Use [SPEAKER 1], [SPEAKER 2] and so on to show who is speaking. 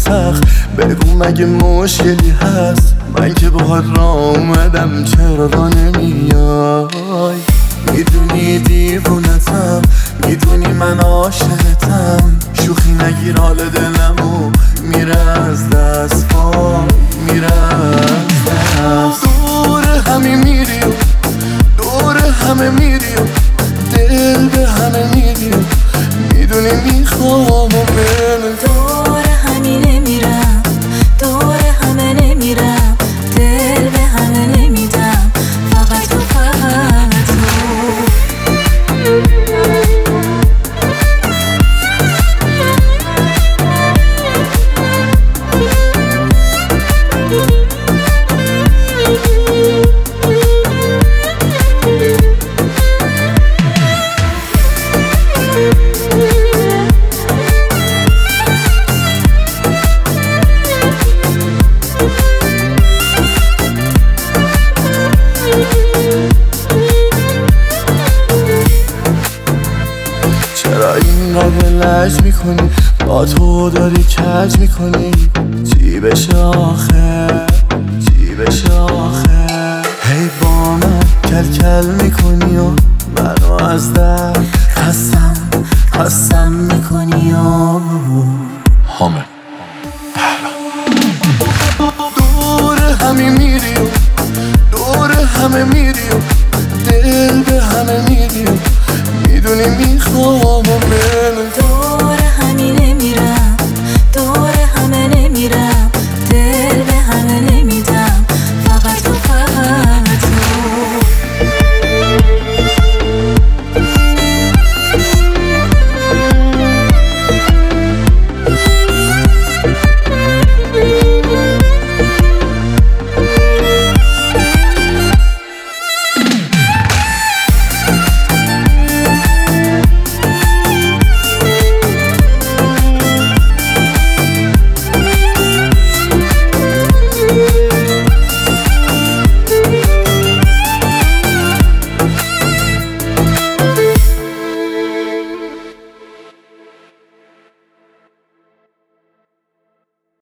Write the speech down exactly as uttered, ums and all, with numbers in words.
[SPEAKER 1] سخت. بگو مگه مشکلی هست؟ من که باهات راه اومدم چرا راه نمیای؟ میدونی دیوونتم، میدونی من عاشقتم. شوخی نگیر حال دلمو میره از دست، پا میره از دست. دور همه میری و دور همه میری و دل به همه میدی و میدونی میخوام و بل.
[SPEAKER 2] دور همه نمیرم، دور همه نمیرم، دل به همه نمیدم، فقط تو فقط تو.
[SPEAKER 1] چرا اینقدر لج میکنی؟ با تو داری کج میکنی. چی بشه آخه؟ چی بشه آخه؟ هی با من کل کل میکنی و منو از دست